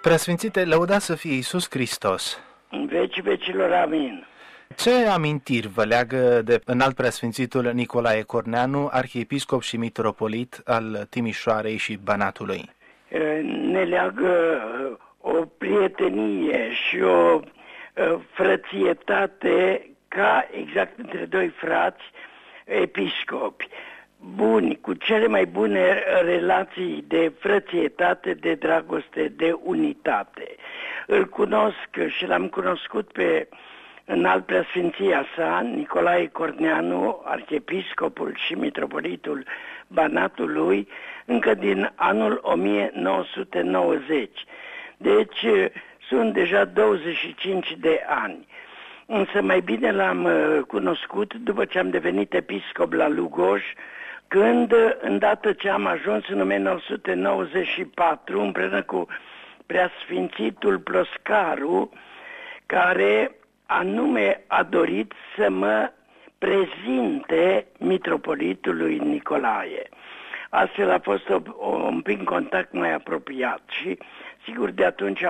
Preasfințite, lăudați să fie Iisus Hristos. În vecii vecilor, amin. Ce amintiri vă leagă de înalt preasfințitul Nicolae Corneanu, arhiepiscop și mitropolit al Timișoarei și Banatului? Ne leagă o prietenie și o frățietate ca exact între doi frați episcopi buni, cu cele mai bune relații de frățietate, de dragoste, de unitate. Îl cunosc și l-am cunoscut pe înalt preasfinția sa, Nicolae Corneanu, arhiepiscopul și mitropolitul Banatului, încă din anul 1990. Deci sunt deja 25 de ani. Însă mai bine l-am cunoscut după ce am devenit episcop la Lugoj, când, îndată ce am ajuns în 1994, împreună cu preasfințitul Ploscaru, care anume a dorit să mă prezinte mitropolitului Nicolae. Astfel a fost un prin contact mai apropiat și sigur de atunci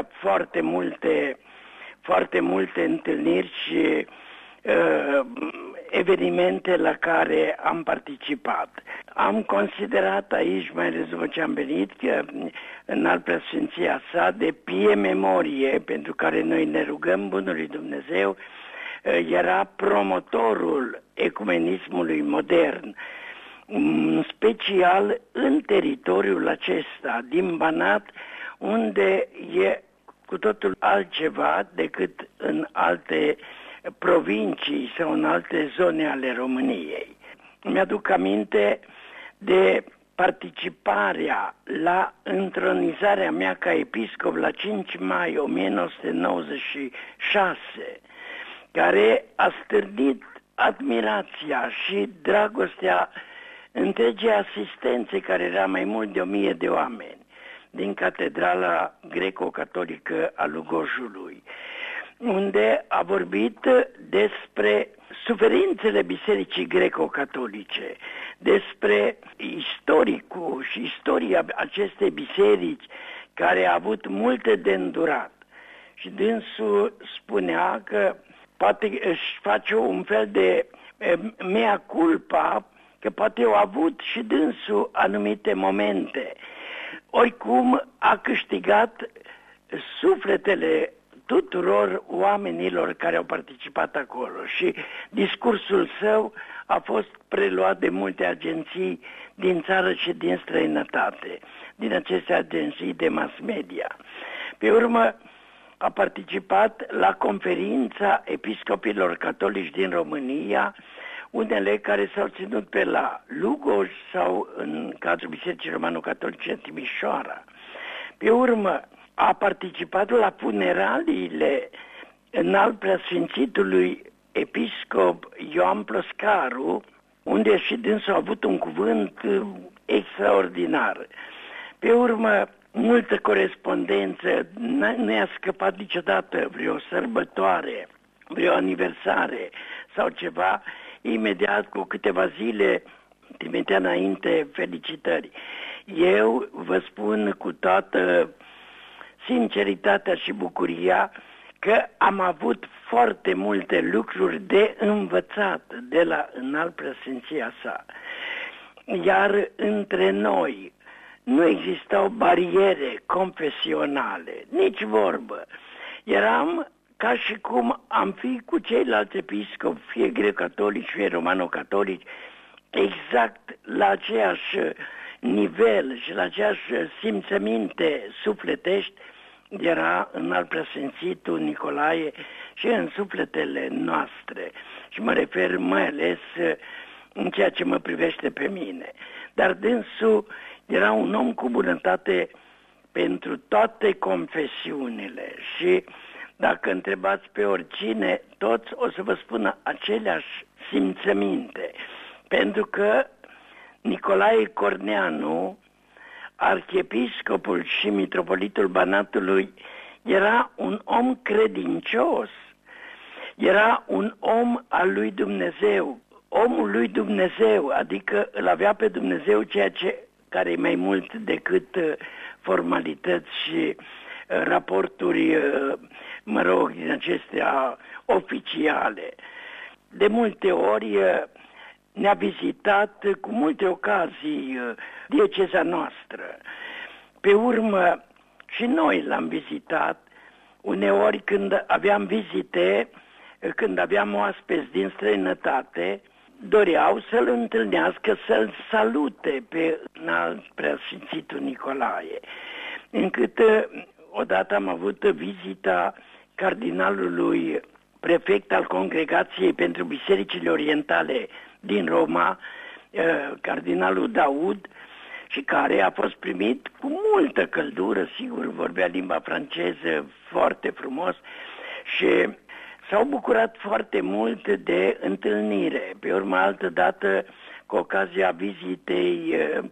foarte multe întâlniri și evenimente la care am participat. Am considerat aici, mai ales după ce am venit, că înalt preasfinția sa, de pie memorie, pentru care noi ne rugăm Bunului Dumnezeu, era promotorul ecumenismului modern, în special în teritoriul acesta, din Banat, unde e cu totul altceva decât în alte provincii sau în alte zone ale României. Mi-aduc aminte de participarea la întronizarea mea ca episcop la 5 mai 1996, care a stârnit admirația și dragostea întregii asistențe, care era mai mult de 1000 de oameni, din Catedrala Greco-Catolică a Lugojului, unde a vorbit despre suferințele Bisericii Greco-Catolice, despre istoricul și istoria acestei biserici, care a avut multe de îndurat. Și dânsul spunea că poate își face un fel de mea culpa, că poate au avut și dânsul anumite momente. Oricum a câștigat sufletele tuturor oamenilor care au participat acolo și discursul său a fost preluat de multe agenții din țară și din străinătate, din aceste agenții de mass media. Pe urmă a participat la conferința episcopilor catolici din România, unele care s-au ținut pe la Lugoj sau în cadrul Bisericii Romano-Catolice în Timișoara. Pe urmă a participat la funeraliile înalt preasfințitului episcop Ioan Ploscaru, unde și dânsul a avut un cuvânt extraordinar. Pe urmă, multă corespondență, nu i-a scăpat niciodată vreo sărbătoare, vreo aniversare sau ceva, imediat cu câteva zile trimitea înainte felicitări. Eu vă spun cu toată sinceritatea și bucuria că am avut foarte multe lucruri de învățat de la înalt preasfinția sa. Iar între noi nu existau bariere confesionale, nici vorbă. Eram ca și cum am fi cu ceilalți episcopi, fie greco-catolici, fie romano-catolici, exact la aceeași nivel și la aceeași simțăminte sufletești era înalt preasfințitul Nicolae și în sufletele noastre. Și mă refer mai ales în ceea ce mă privește pe mine. Dar dânsul era un om cu bunătate pentru toate confesiunile și dacă întrebați pe oricine, toți o să vă spună aceleași simțăminte. Pentru că Nicolae Corneanu, arhiepiscopul și mitropolitul Banatului, era un om credincios, era un om al lui Dumnezeu, omul lui Dumnezeu, adică îl avea pe Dumnezeu, care e mai mult decât formalități și raporturi, din acestea oficiale. De multe ori ne-a vizitat cu multe ocazii dieceza noastră. Pe urmă și noi l-am vizitat, uneori când aveam vizite, când aveam oaspeți din străinătate, doreau să-l întâlnească, să-l salute pe înalt preasfințitul Nicolae. Încât odată am avut vizita cardinalului prefect al Congregației pentru Bisericile Orientale din Roma, cardinalul Daud, și care a fost primit cu multă căldură, sigur, vorbea limba franceză foarte frumos și s-au bucurat foarte mult de întâlnire. Pe urmă, altă dată, cu ocazia vizitei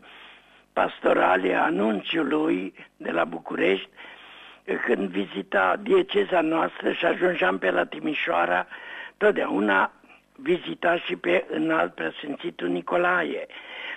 pastorale a nunciului de la București, când vizita dieceza noastră și ajungeam pe la Timișoara, totdeauna vizita și pe înalt preasfințitul Nicolae.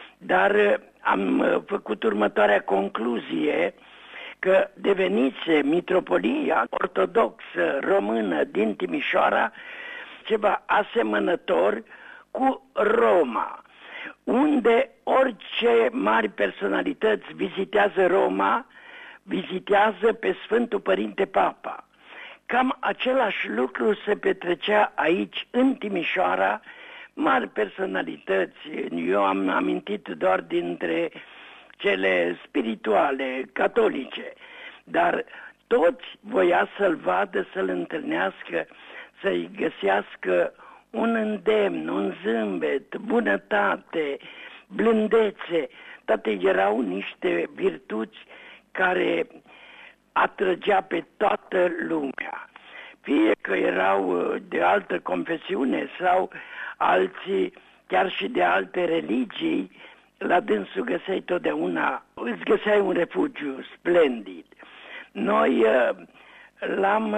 Dar am făcut următoarea concluzie, că devenise mitropolia ortodoxă română din Timișoara ceva asemănător cu Roma, unde orice mari personalități vizitează Roma, vizitează pe Sfântul Părinte Papa. Cam același lucru se petrecea aici, în Timișoara, mari personalități. Eu am amintit doar dintre cele spirituale, catolice, dar toți voia să-l vadă, să-l întâlnească, să-i găsească un îndemn, un zâmbet, bunătate, blândețe. Toate erau niște virtuți care atrăgea pe toată lumea. Fie că erau de altă confesiune sau alții chiar și de alte religii, la dânsul găseai totdeauna, îți găseai un refugiu splendid. Noi l-am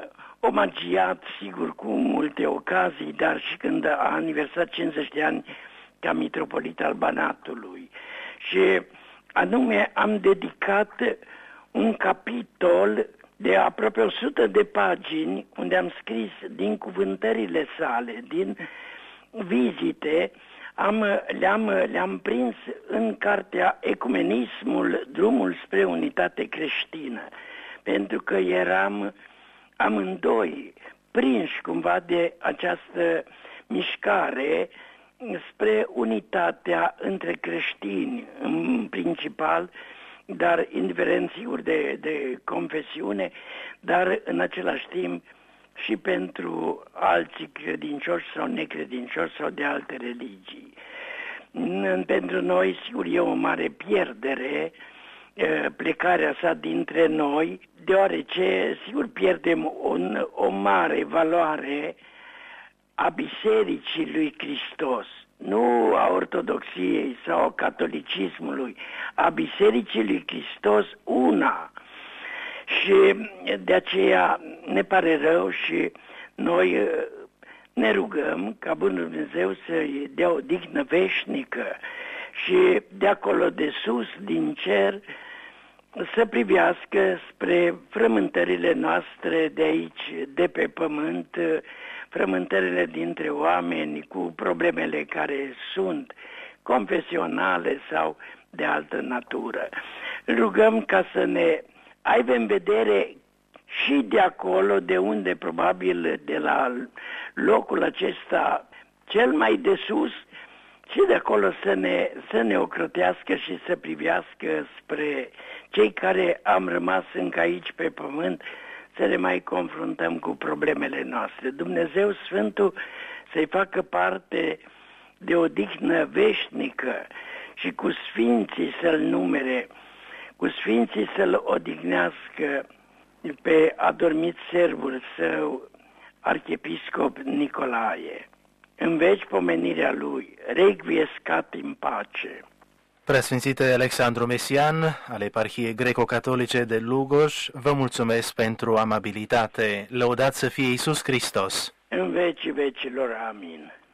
omagiat, sigur, cu multe ocazii, dar și când a aniversat 50 de ani ca mitropolit al Banatului. Și anume am dedicat un capitol de aproape 100 de pagini, unde am scris din cuvântările sale, din vizite, le-am prins în cartea Ecumenismul, drumul spre unitate creștină, pentru că eram amândoi prinși cumva de această mișcare spre unitatea între creștini în principal, dar indiferent sigur de confesiune, dar în același timp și pentru alții credincioși sau necredincioși sau de alte religii. Pentru noi, sigur, e o mare pierdere plecarea sa dintre noi, deoarece, sigur, pierdem o mare valoare a Bisericii lui Hristos, nu a ortodoxiei sau a catolicismului, a Bisericii lui Hristos una. Și de aceea ne pare rău și noi ne rugăm ca Bunul Dumnezeu să-i dea o dignă veșnică și de acolo de sus, din cer, să privească spre frământările noastre de aici, de pe pământ, frământările dintre oameni cu problemele care sunt confesionale sau de altă natură. Rugăm ca să ne aibă în vedere și de acolo, de unde probabil de la locul acesta cel mai de sus, și de acolo să ne ocrotească și să privească spre cei care am rămas încă aici pe pământ, să le mai confruntăm cu problemele noastre. Dumnezeu Sfântul să-i facă parte de o dignă veșnică și cu sfinții să-l numere, cu sfinții să-l odihnească pe adormit servul său, arhiepiscop Nicolae. În veci pomenirea lui, requiescat în pace. Preasfințite Alexandru Mesian, al Eparhiei Greco-Catolice de Lugoj, vă mulțumesc pentru amabilitate. Lăudat să fie Iisus Hristos! În vecii vecilor, amin.